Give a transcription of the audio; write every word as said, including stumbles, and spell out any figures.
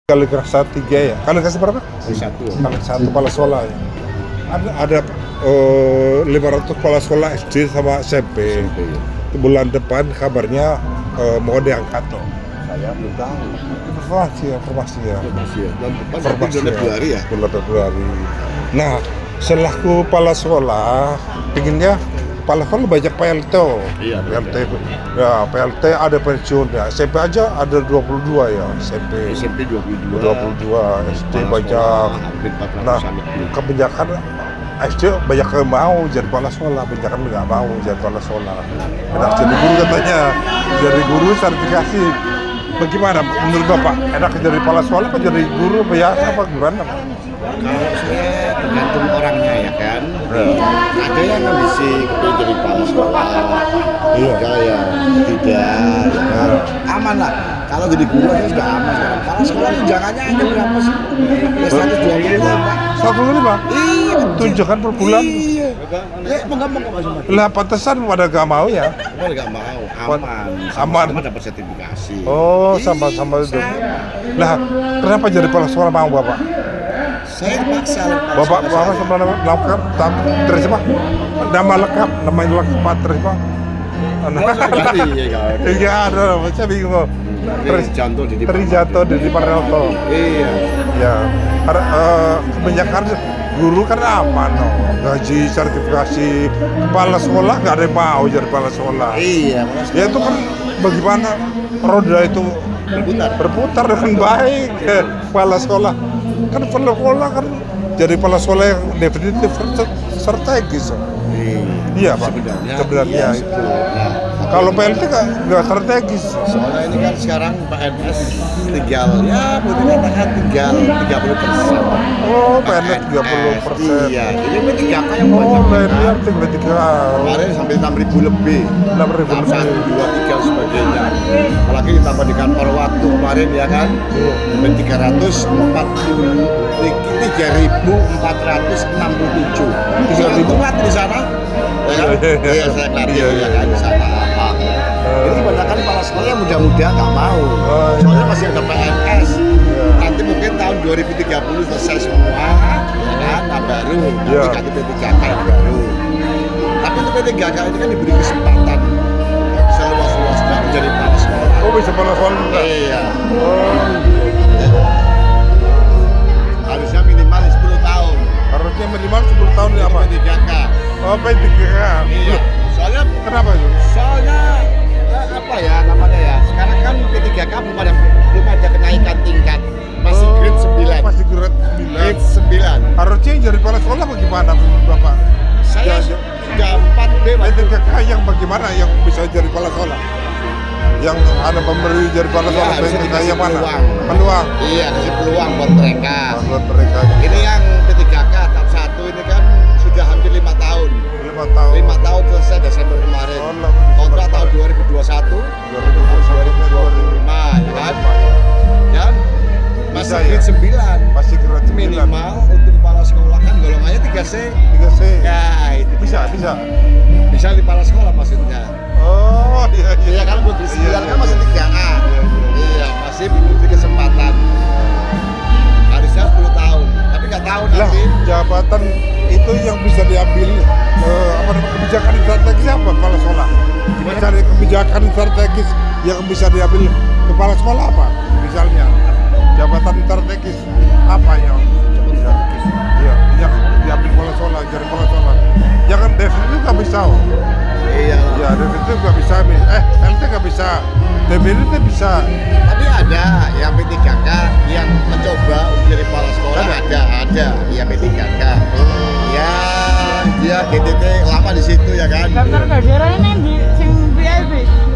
Kali kelas tiga ya. Kali kelas berapa? Kali satu. Kali satu kepala sekolah ya. Ada ada uh, lima ratus kepala sekolah S D sama S M P. S M P ya. Bulan depan kabarnya uh, mau diangkat loh. Saya belum tahu. Informasi ya, informasi ya. Informasi ya. Dan depan berarti Informasi bulan Februari ya. Bulan Februari. Nah, selaku kepala sekolah, pinginnya kepala sekolah banyak P L T. Iya, P L T. Ya, P L T ada pensiun ya. S M P aja ada dua puluh dua ya, S M P. S M P dua puluh dua. dua puluh dua, S D Kepala banyak. sekolah hampir empat Nah, ratusan lebih. kebanyakan S D banyak yang mau jadi kepala sekolah, banyak yang nggak mau jadi kepala sekolah. Enak jadi guru katanya, jadi guru sertifikasi. Bagaimana menurut Bapak? Enak jadi kepala sekolah apa jadi guru biasa apa gimana? Kalau saya tergantung orangnya ya kan. Ada yang ambisi kepengen jadi kepala sekolah, Iya. ada yang tidak, ya kan. Aman lah. Kalau jadi guru aja sudah aman sekarang. Kepala sekolah tunjangannya hanya berapa sih? Ya seratus dua puluh lima. Satu lima? Iya. Tunjangan per bulan? Iya. Ya, menggampang kok Mas Umar. Lah pantesan pada gak mau ya? Kita nggak mau, aman. Aman. Sama dapat sertifikasi. Oh, Iya, sama-sama itu. sama. Lah, kenapa jadi kepala sekolah mau Bapak? Saya dipaksa. kepala Bapak sekolah Bapak saya. sama nama lengkap, tak terima. Nama lengkap, namanya lengkap terima. Ganti, ya, kan? Iya, ada, saya bingung. Trijanto Didi Trijanto Didi Parnoto. Iya. Ya, karena eh, kebanyakan guru kan aman, no. Gaji, sertifikasi, kepala sekolah nggak ada yang mau jadi kepala sekolah. Iya. Ya itu kan bagaimana roda itu Berputar. berputar dengan baik ke kepala sekolah. Kan kepala sekolah kan jadi kepala sekolah yang definitif strategis. Iya Pak, Sebenarnya, sebenarnya iya, itu. sebenarnya. Kalau P L T nggak nggak strategis. Soalnya ini kan sekarang P N S tinggal ya boleh dikatakan tinggal tiga puluh persen. Oh, P N S tiga puluh persen. Iya, ini P tiga K yang Oh, banyak. P N S kan. tiga tiga. Kemarin sampai enam ribu lebih. enam ribu enam lebih. satu, dua, tiga dan sebagainya. Apalagi ditambah dengan per waktu kemarin ya kan. Sampai tiga ratus empat puluh tiga ribu empat ratus enam puluh tujuh. Bisa hitung lah di sana. Ya kan? Iya, saya ngerti ya kan di sana. Ah. Jadi kebanyakan kepala sekolah yang muda-muda nggak mau. Soalnya masih ada P N S. Nanti mungkin tahun dua ribu tiga puluh selesai semua, ya kan? Nah, baru nanti Iya. ganti P tiga K yang baru. Tapi untuk P tiga K ini kan diberi kesempatan ya, bisa luas-luasnya menjadi kepala sekolah. Oh, bisa kepala sekolah enggak? Iya. Oh, Harusnya minimal sepuluh tahun. harusnya minimal sepuluh tahun ya Ini Pak. P tiga K. Oh, P tiga. Iya. Soalnya Kenapa itu? soalnya eh, apa ya namanya ya? Sekarang kan P tiga K belum ada belum ada kenaikan tingkat. Masih Oh, grade sembilan. Masih grade sembilan. Grade sembilan. Harusnya jadi kepala sekolah bagaimana menurut Bapak? Saya Ya, sudah empat B P waktu tiga K yang bagaimana yang bisa jadi kepala sekolah? Yang ada pemberi jadi kepala Ya, sekolah P harus tiga K dikasih yang mana? peluang. Peluang. Iya, kasih peluang buat mereka. Buat mereka Ini yang P tiga K tahap satu ini kan sudah hampir lima tahun. lima tahun. lima tahun selesai Desember kemarin. Oh, lah. Kontrak tahun dua ribu dua puluh satu, dua ribu dua puluh satu, dua ribu dua puluh lima, ya kan? Dan masih Bisa, grade ya? sembilan. Masih grade sembilan. Minimal untuk kepala sekolah kan golongannya tiga C. tiga C. Ya, itu Bisa, dia. bisa. Bisa di kepala sekolah maksudnya. Oh, iya iya. Iya kan untuk sembilan kan masih tiga A. Iya, iya. Iya, masih diberi kesempatan. Harusnya sepuluh tahun, tapi nggak tahu Lah, nanti. jabatan itu yang bisa diambil eh, apa namanya kebijakan strategis apa kepala sekolah? Gimana? Cari kebijakan strategis yang bisa diambil kepala sekolah apa? Misalnya jabatan strategis apa yang bisa? Iya, yang diambil kepala sekolah, jadi kepala sekolah. Jangan definitif nggak bisa. Oh. Iya. Ya definitif nggak bisa. Eh, L T nggak bisa. Definitif bisa. Tapi ada yang P tiga K yang mencoba untuk jadi kepala sekolah Ada? ada, ada, Iya P tiga K. Ya, dia G T T lama di situ ya kan. Daftar kejuaraan nanti sing V I P.